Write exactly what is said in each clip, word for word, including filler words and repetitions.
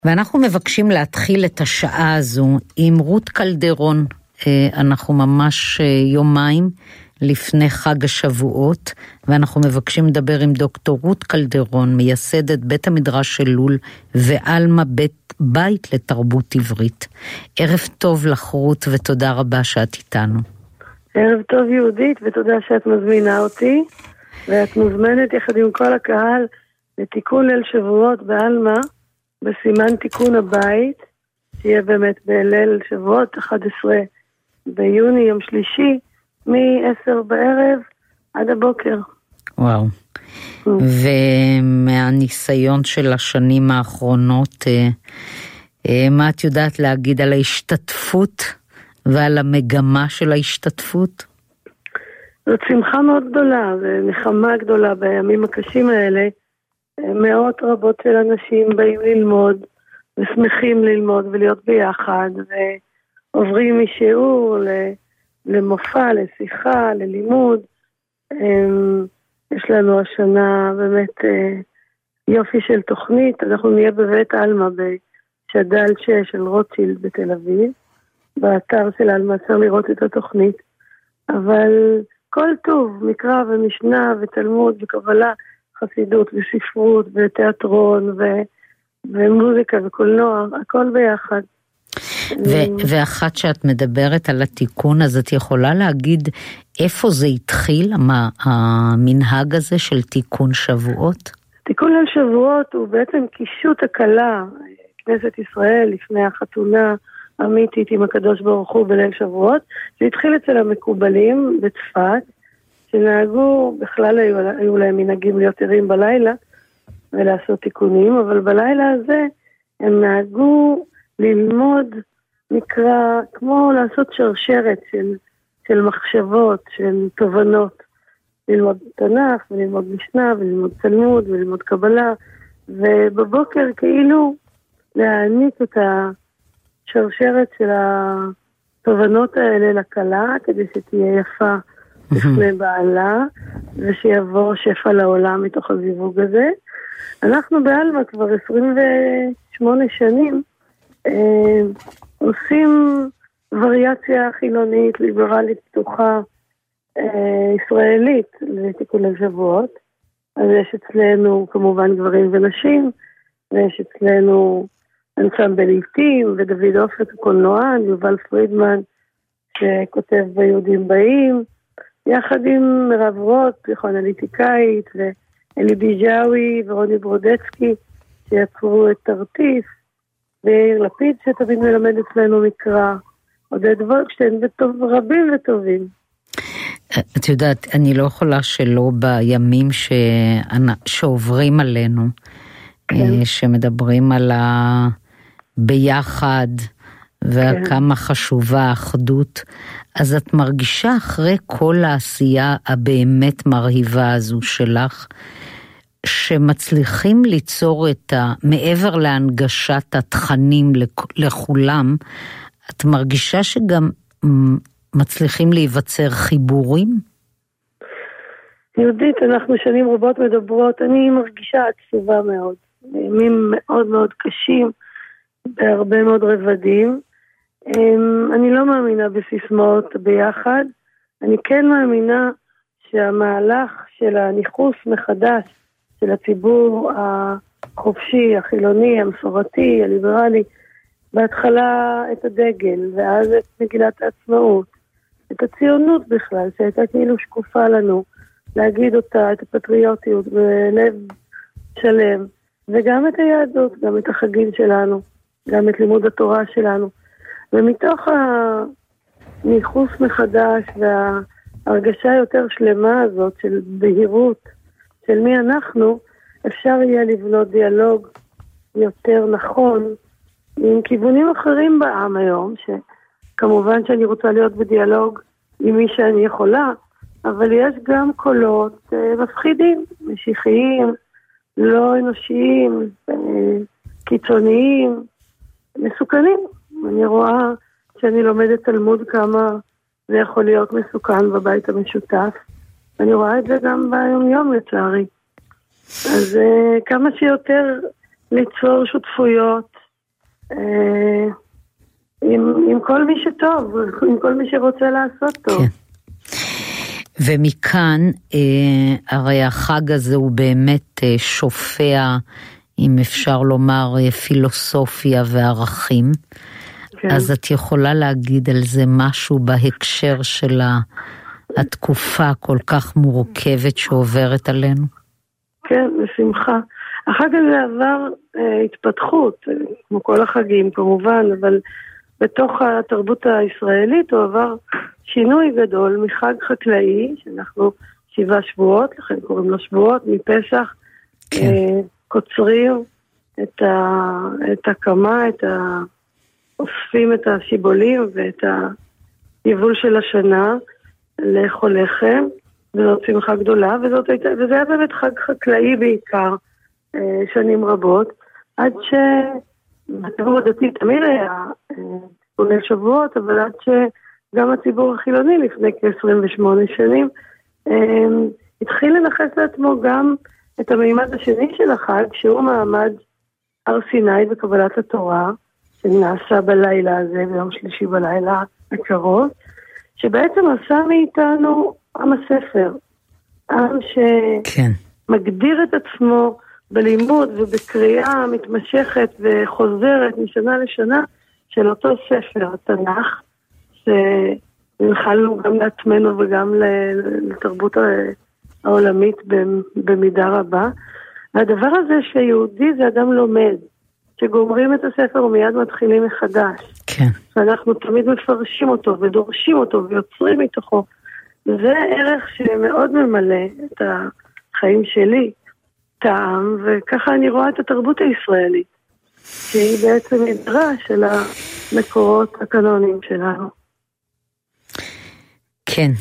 ואנחנו מבקשים להתחיל את השעה הזו עם רות קלדרון. אנחנו ממש יומיים לפני חג השבועות, ואנחנו מבקשים לדבר עם דוקטור רות קלדרון, מייסדת בית המדרש של לול ואלמה בית, בית לתרבות עברית. ערב טוב לך רות, ותודה רבה שאת איתנו. ערב טוב יהודית, ותודה שאת מזמינה אותי, ואת מוזמנת יחד עם כל הקהל לתיקון ליל שבועות באלמה, בסימן תיקון הבית, שיהיה באמת בליל שבועות אחד עשר ביוני, יום שלישי, מ-עשר בערב עד הבוקר. וואו. ומהניסיון של השנים האחרונות, מה את יודעת להגיד על ההשתתפות ועל המגמה של ההשתתפות? זאת שמחה מאוד גדולה, ונחמה גדולה בימים הקשים האלה. מאות רבות של אנשים באים ללמוד, ושמחים ללמוד ולהיות ביחד, ועוברים משיעור למופע, לשיחה, ללימוד. יש לנו השנה באמת יופי של תוכנית. אנחנו נהיה בבית אלמה בשדל שש של רוטשילד בתל אביב. באתר של אלמה אפשר לראות את התוכנית. אבל כל טוב, מקרא ומשנה ותלמוד וקבלה, חסידות וספרות ותיאטרון ו... ומוזיקה וקולנוע, הכל ביחד. ו- ואחת שאת מדברת על התיקון, אז את יכולה להגיד איפה זה התחיל, מה המנהג הזה של תיקון שבועות? תיקון ליל שבועות הוא בעצם קישוט הקלה, כנסת ישראל לפני החתונה אמיתית עם הקדוש ברוך הוא בליל שבועות, זה התחיל אצל המקובלים בצפת, שנהגו, בכלל היו, היו להם מנהגים להיות ערים בלילה ולעשות תיקונים, אבל בלילה הזה הם נהגו ללמוד מקרא, כמו לעשות שרשרת של, של מחשבות, של תובנות, ללמוד תנ"ך וללמוד משנה וללמוד תלמוד וללמוד קבלה, ובבוקר כאילו להעניק את השרשרת של התובנות האלה לכלה, כדי שתהיה יפה לפני בעלה, ושיבוא שפע לעולם מתוך הזיווג הזה. אנחנו באלמה כבר עשרים ושמונה שנים אה, עושים וריאציה חילונית, ליברלית, פתוחה, אה, ישראלית לתיקון ליל שבועות. אז יש אצלנו כמובן גברים ונשים, ויש אצלנו אנסמבל עיתים, ודוד אופק הקולנוען, יובל פרידמן שכותב ביהודים באים, יחד עם מירב רוט, פסיכואנליטיקאית, ואלי ביג'אווי ורוני ברודצקי, שיצרו את תרטיס, ויאיר לפיד שתמיד מלמד אצלנו מקרא, עודד וולקשטיין, וטוב, רבים וטובים. את יודעת, אני לא יכולה שלא בימים ש... שעוברים עלינו, כן. שמדברים על הביחד, וכמה חשובה האחדות, אז את מרגישה אחרי כל העשייה הבאמת מרהיבה הזו שלך, שמצליחים ליצור את ה... מעבר להנגשת התכנים לכולם, את מרגישה שגם מצליחים להיווצר חיבורים? יהודית, אנחנו שנים רבות מדברות, אני מרגישה עצובה מאוד, ימים מאוד מאוד קשים, בהרבה מאוד רבדים. אני לא מאמינה בסיסמאות ביחד, אני כן מאמינה שהמהלך של הניחוס מחדש של הציבור החופשי, החילוני, המסורתי, הליברלי, בהתחלה את הדגל, ואז את מגילת העצמאות, את הציונות בכלל, שהייתה כאילו שקופה לנו, להגיד אותה, את הפטריוטיות בלב שלם, וגם את היהדות, גם את החגים שלנו, גם את לימוד התורה שלנו. ומתוך הניחוס מחדש וההרגשה יותר שלמה הזאת של בהירות, של מי אנחנו, אפשר יהיה לבנות דיאלוג יותר נכון, עם כיוונים אחרים בעם היום, שכמובן שאני רוצה להיות בדיאלוג עם מי שאני יכולה, אבל יש גם קולות אה, מפחידים, משיחיים, לא אנושיים, אה, קיצוניים, מסוכנים. אני רואה שאני לומדת תלמוד כמה זה יכול להיות מסוכן בבית המשותף. אני רואה את זה גם ביום יום לצערי. אז uh, כמה שיותר ליצור שותפויות עם, עם כל מי שטוב, עם כל מי שרוצה לעשות טוב. כן. ומכאן, הרי החג הזה הוא באמת שופע, אם אפשר לומר, פילוסופיה וערכים. כן. אז את יכולה להגיד על זה משהו בהקשר של התקופה כל כך מורכבת שעוברת עלינו? כן, בשמחה. החג הזה עבר אה, התפתחות, כמו כל החגים כמובן, אבל בתוך התרבות הישראלית הוא עבר שינוי גדול מחג חקלאי, שאנחנו שבעה שבועות, לכן קוראים לו שבועות, מפסח, כן. אה, קוצרים את, ה, את הקמה, את ה, אוספים את השיבולים ואת היבול של השנה, לאכול לחם, וזאת שמחה גדולה, וזאת, וזה היה באמת חג חקלאי בעיקר, אה, שנים רבות, עד ש... הציבור הדתי תמיד היה תיקוני שבועות, אבל עד שגם הציבור החילוני לפני כ-עשרים ושמונה שנים התחיל לנחש לעצמו גם את המימד השני של החג, שהוא מעמד הר סיני בקבלת התורה, שנעשה בלילה הזה, ביום שלישי בלילה הקרוב, שבעצם עשה מאיתנו עם הספר, עם שמגדיר את עצמו בלימוד ובקריאה מתמשכת וחוזרת משנה לשנה של אותו ספר, התנ"ך, שהנחלנו גם לעצמנו וגם לתרבות העולמית במידה רבה. והדבר הזה שיהודי זה אדם לומד, שגומרים את הספר ומיד מתחילים מחדש. כן. שאנחנו תמיד מפרשים אותו ודורשים אותו ויוצרים מתוכו. זה ערך שמאוד ממלא את החיים שלי. טעם, וככה אני רואה את התרבות הישראלית, שהיא בעצם מדרה של המקורות הקנוניים שלנו. כן,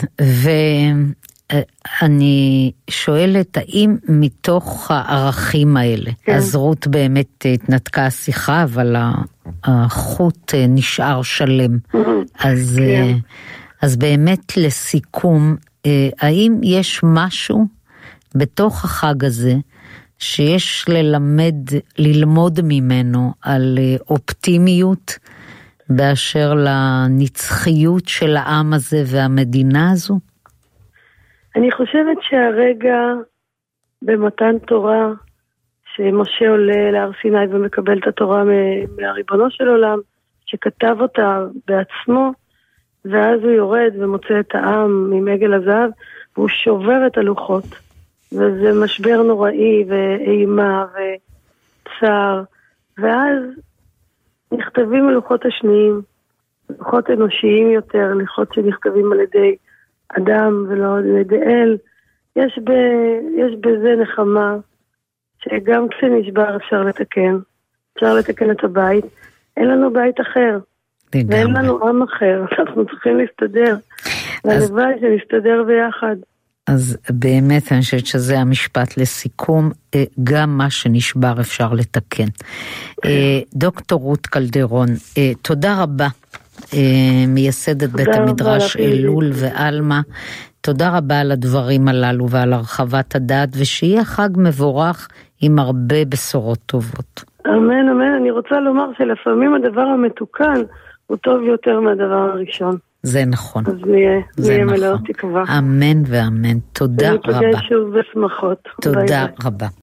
ואני שואלת, האם מתוך הערכים האלה, כן. אז רות באמת התנתקה השיחה, אבל החוט נשאר שלם. אז, כן. אז באמת לסיכום, האם יש משהו בתוך החג הזה, שיש ללמד, ללמוד ממנו על אופטימיות באשר לנצחיות של העם הזה והמדינה הזו? אני חושבת שהרגע במתן תורה, שמשה עולה להר סיני ומקבל את התורה מהריבונו של עולם, שכתב אותה בעצמו, ואז הוא יורד ומוצא את העם ממעגל הזהב, והוא שובר את הלוחות. וזה משבר נוראי ואימה וצער, ואז נכתבים הלוחות השניים, לוחות אנושיים יותר, לוחות שנכתבים על ידי אדם ולא על ידי אל. יש, ב, יש בזה נחמה, שגם כשנשבר אפשר לתקן, אפשר לתקן את הבית, אין לנו בית אחר, ואין לנו עם אחר, אנחנו צריכים להסתדר, והלוואי שנסתדר ביחד. אז באמת אני חושבת שזה המשפט לסיכום, גם מה שנשבר אפשר לתקן. דוקטור רות קלדרון, תודה רבה, מייסדת בית המדרש אלול ואלמה, תודה רבה על הדברים הללו ועל הרחבת הדעת, ושיהיה חג מבורך עם הרבה בשורות טובות. אמן, אמן. אני רוצה לומר שלפעמים הדבר המתוקן הוא טוב יותר מהדבר הראשון. זה נכון. אז נהיה, נהיה מלאות תקווה. אמן ואמן. תודה רבה. ונפגש שוב בשמחות. תודה רבה.